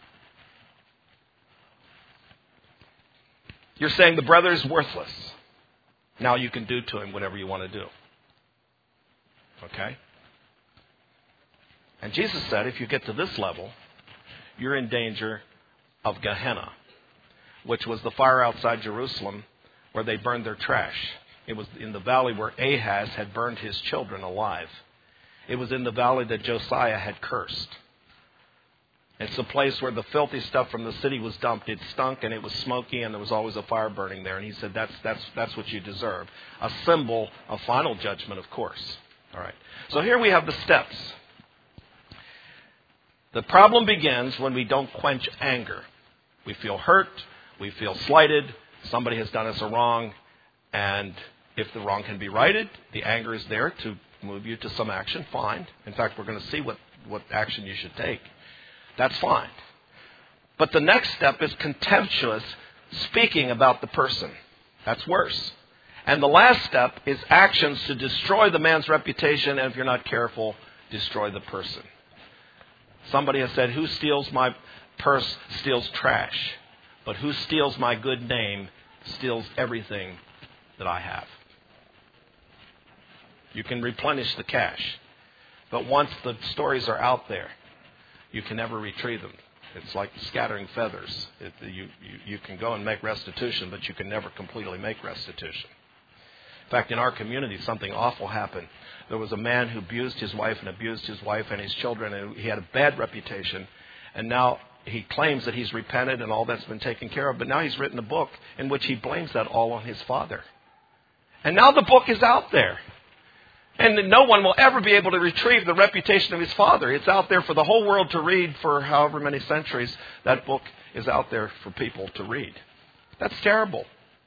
You're saying the brother is worthless. Now you can do to him whatever you want to do. Okay? And Jesus said if you get to this level, you're in danger of Gehenna, which was the fire outside Jerusalem where they burned their trash. It was in the valley where Ahaz had burned his children alive. It was in the valley that Josiah had cursed. It's the place where the filthy stuff from the city was dumped. It stunk and it was smoky and there was always a fire burning there. And he said, that's, that's, that's what you deserve. A symbol of final judgment, of course. All right. So here we have the steps. The problem begins when we don't quench anger. We feel hurt. We feel slighted. Somebody has done us a wrong. And if the wrong can be righted, the anger is there to move you to some action. Fine. In fact, we're going to see what, what action you should take. That's fine. But the next step is contemptuous speaking about the person. That's worse. And the last step is actions to destroy the man's reputation, and if you're not careful, destroy the person. Somebody has said, who steals my purse steals trash, but who steals my good name steals everything that I have. You can replenish the cash, but once the stories are out there, you can never retrieve them. It's like scattering feathers. It, you, you, you can go and make restitution, but you can never completely make restitution. In fact, in our community, something awful happened. There was a man who abused his wife and abused his wife and his children, and he had a bad reputation. And now he claims that he's repented and all that's been taken care of, but now he's written a book in which he blames that all on his father. And now the book is out there. And no one will ever be able to retrieve the reputation of his father. It's out there for the whole world to read for however many centuries. That book is out there for people to read. That's terrible.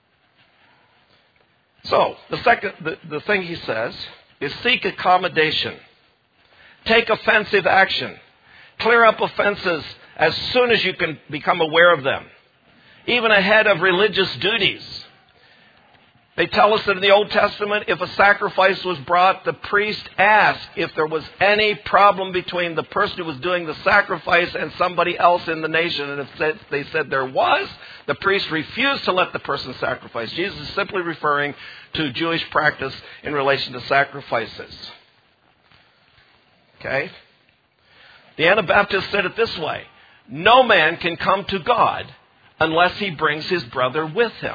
So, the second, the, the thing he says is seek accommodation. Take offensive action. Clear up offenses as soon as you can become aware of them. Even ahead of religious duties. They tell us that in the Old Testament, if a sacrifice was brought, the priest asked if there was any problem between the person who was doing the sacrifice and somebody else in the nation. And if they said there was, the priest refused to let the person sacrifice. Jesus is simply referring to Jewish practice in relation to sacrifices. Okay? The Anabaptists said it this way. No man can come to God unless he brings his brother with him.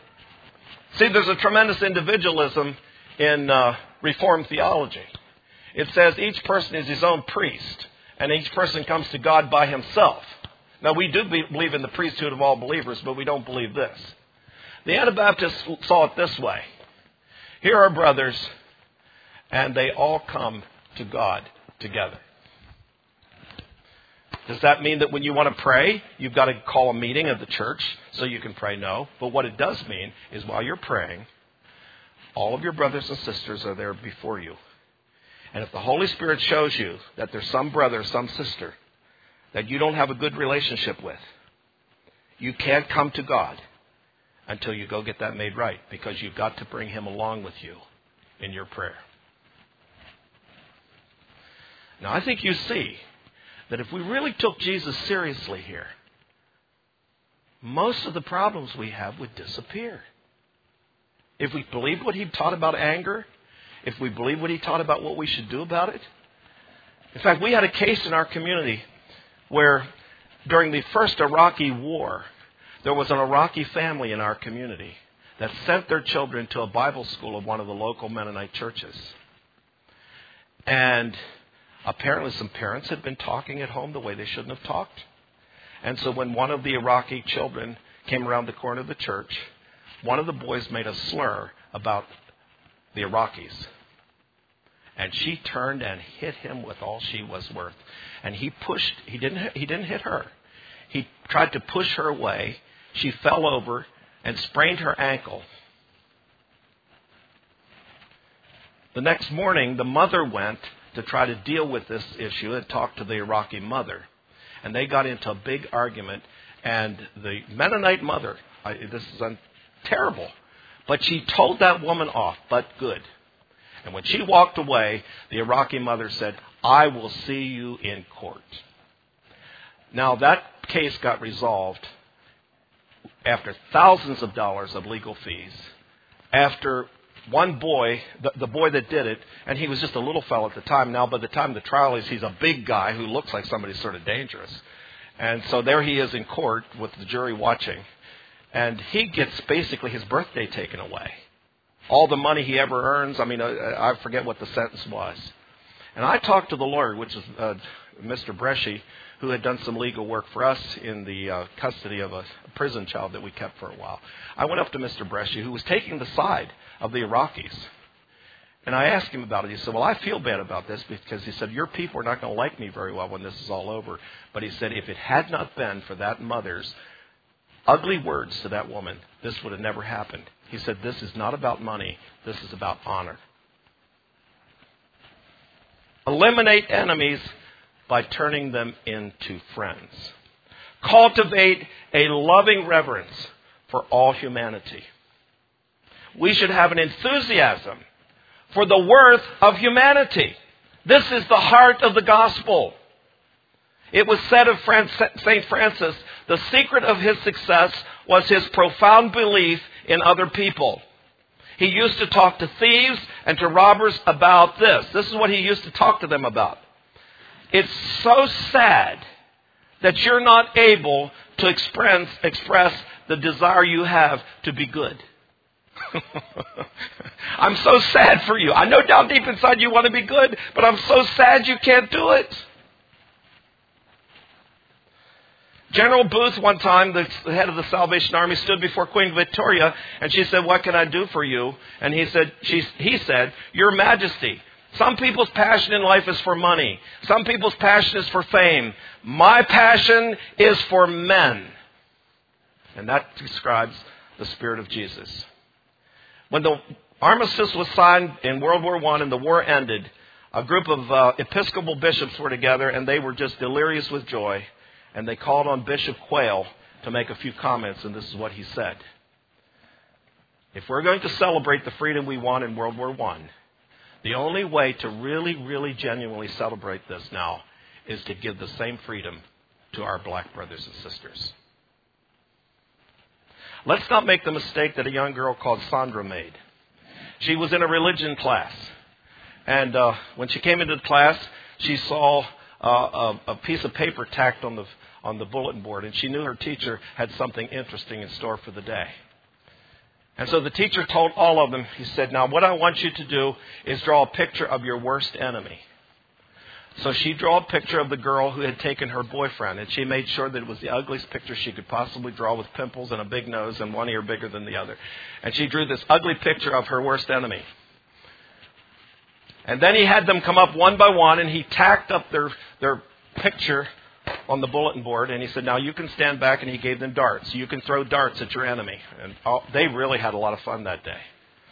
See, there's a tremendous individualism in uh, Reformed theology. It says each person is his own priest, and each person comes to God by himself. Now, we do be, believe in the priesthood of all believers, but we don't believe this. The Anabaptists saw it this way. Here are brothers, and they all come to God together. Does that mean that when you want to pray, you've got to call a meeting of the church so you can pray? No. But what it does mean is while you're praying, all of your brothers and sisters are there before you. And if the Holy Spirit shows you that there's some brother, some sister that you don't have a good relationship with, you can't come to God until you go get that made right, because you've got to bring him along with you in your prayer. Now, I think you see that if we really took Jesus seriously here, most of the problems we have would disappear. If we believed what he taught about anger, if we believed what he taught about what we should do about it. In fact, we had a case in our community where during the first Iraqi war, there was an Iraqi family in our community that sent their children to a Bible school of one of the local Mennonite churches. And apparently some parents had been talking at home the way they shouldn't have talked. And so when one of the Iraqi children came around the corner of the church, one of the boys made a slur about the Iraqis. And she turned and hit him with all she was worth. And he pushed, he didn't, he didn't hit her. He tried to push her away. She fell over and sprained her ankle. The next morning, the mother went to try to deal with this issue and talk to the Iraqi mother. And they got into a big argument. And the Mennonite mother, I, this is un, terrible, but she told that woman off, but good. And when she walked away, the Iraqi mother said, "I will see you in court." Now, that case got resolved after thousands of dollars of legal fees, after one boy, the, the boy that did it, and he was just a little fellow at the time. Now, by the time the trial is, he's a big guy who looks like somebody sort of dangerous. And so there he is in court with the jury watching. And he gets basically his birthday taken away. All the money he ever earns, I mean, I, I forget what the sentence was. And I talked to the lawyer, which is uh, Mister Bresci, who had done some legal work for us in the uh, custody of a prison child that we kept for a while. I went up to Mister Bresci, who was taking the side of the Iraqis. And I asked him about it. He said, "Well, I feel bad about this," because he said, "Your people are not going to like me very well when this is all over." But he said, if it had not been for that mother's ugly words to that woman, this would have never happened. He said, "This is not about money. This is about honor." Eliminate enemies by turning them into friends. Cultivate a loving reverence for all humanity. We should have an enthusiasm for the worth of humanity. This is the heart of the gospel. It was said of Saint Francis, the secret of his success was his profound belief in other people. He used to talk to thieves and to robbers about this. This is what he used to talk to them about. It's so sad that you're not able to express, express the desire you have to be good. I'm so sad for you. I know down deep inside you want to be good, but I'm so sad you can't do it. General Booth, one time, the head of the Salvation Army, stood before Queen Victoria, and she said, "What can I do for you?" And he said, she, he said, "Your Majesty, some people's passion in life is for money. Some people's passion is for fame. My passion is for men." And that describes the spirit of Jesus. When the armistice was signed in World War One and the war ended, a group of uh, Episcopal bishops were together, and they were just delirious with joy. And they called on Bishop Quayle to make a few comments, and this is what he said. If we're going to celebrate the freedom we won in World War One, the only way to really, really genuinely celebrate this now is to give the same freedom to our black brothers and sisters. Let's not make the mistake that a young girl called Sandra made. She was in a religion class. And uh, when she came into the class, she saw uh, a, a piece of paper tacked on the on the bulletin board. And she knew her teacher had something interesting in store for the day. And so the teacher told all of them, he said, now what I want you to do is draw a picture of your worst enemy. So she drew a picture of the girl who had taken her boyfriend, and she made sure that it was the ugliest picture she could possibly draw, with pimples and a big nose and one ear bigger than the other. And she drew this ugly picture of her worst enemy. And then he had them come up one by one, and he tacked up their, their picture on the bulletin board, and he said, now you can stand back, and he gave them darts. You can throw darts at your enemy. And all, they really had a lot of fun that day.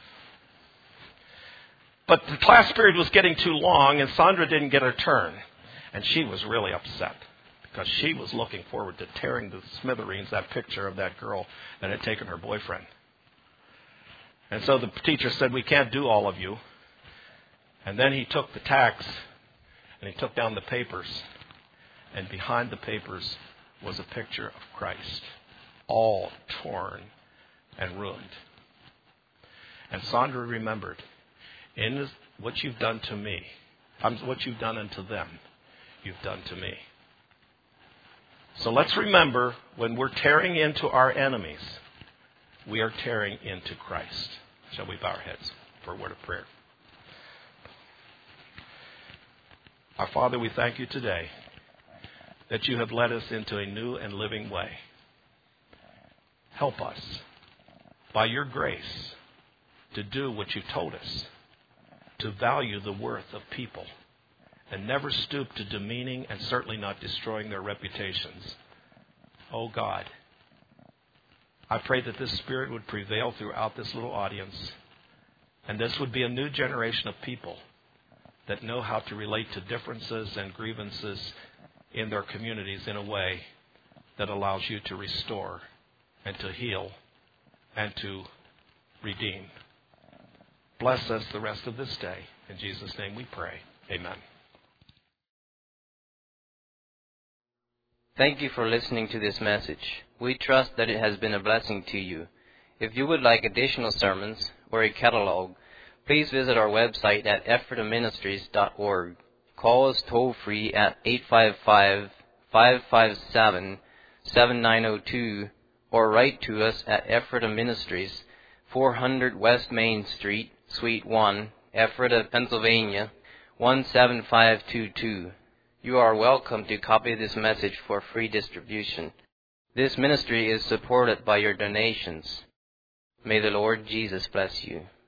But the class period was getting too long, and Sandra didn't get her turn. And she was really upset, because she was looking forward to tearing to smithereens that picture of that girl that had taken her boyfriend. And so the teacher said, we can't do all of you. And then he took the tacks, and he took down the papers. And behind the papers was a picture of Christ, all torn and ruined. And Sandra remembered, in this, what you've done to me, um, what you've done unto them, you've done to me. So let's remember, when we're tearing into our enemies, we are tearing into Christ. Shall we bow our heads for a word of prayer? Our Father, we thank you today that you have led us into a new and living way. Help us, by your grace, to do what you told us, to value the worth of people, and never stoop to demeaning and certainly not destroying their reputations. Oh God, I pray that this spirit would prevail throughout this little audience, and this would be a new generation of people that know how to relate to differences and grievances in their communities in a way that allows you to restore and to heal and to redeem. Bless us the rest of this day. In Jesus' name we pray. Amen.
Thank you for listening to this message. We trust that it has been a blessing to you. If you would like additional sermons or a catalog, please visit our website at ephrata ministries dot org. Call us toll-free at eight five five, five five seven, seven nine zero two or write to us at Ephrata Ministries, four hundred West Main Street, Suite one, Ephrata, Pennsylvania, one seven five two two. You are welcome to copy this message for free distribution. This ministry is supported by your donations. May the Lord Jesus bless you.